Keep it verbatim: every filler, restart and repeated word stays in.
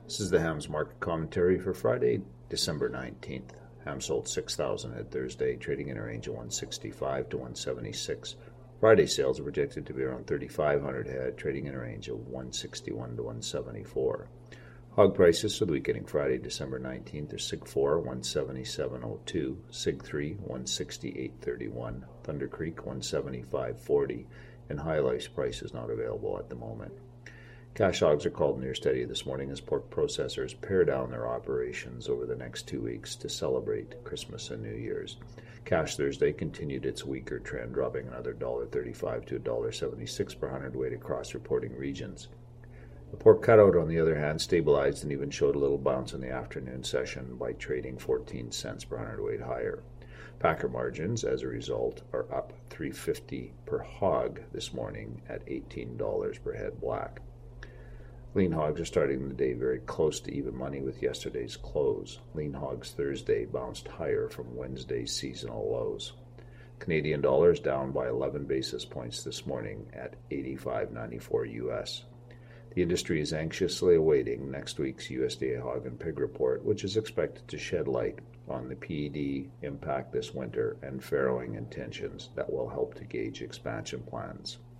This is the Hams market commentary for Friday, December nineteenth. Ham sold six thousand at Thursday, trading in a range of one sixty-five to one seventy-six. Friday sales are projected to be around thirty-five hundred head, trading in a range of one sixty-one to one seventy-four. Hog prices for the week ending Friday, December nineteenth are Sig four, one seventy-seven oh two, Sig three, one sixty-eight thirty-one, Thunder Creek, one seventy-five forty, and High Life's price is not available at the moment. Cash hogs are called near steady this morning as pork processors pare down their operations over the next two weeks to celebrate Christmas and New Year's. Cash Thursday continued its weaker trend, dropping another one dollar thirty-five to one dollar seventy-six per hundredweight across reporting regions. The pork cutout, on the other hand, stabilized and even showed a little bounce in the afternoon session by trading fourteen cents per hundredweight higher. Packer margins, as a result, are up three dollars fifty per hog this morning at eighteen dollars per head black. Lean hogs are starting the day very close to even money with yesterday's close. Lean hogs Thursday bounced higher from Wednesday's seasonal lows. Canadian dollar is down by eleven basis points this morning at eighty-five ninety-four U S. The industry is anxiously awaiting next week's U S D A hog and pig report, which is expected to shed light on the P E D impact this winter and farrowing intentions that will help to gauge expansion plans.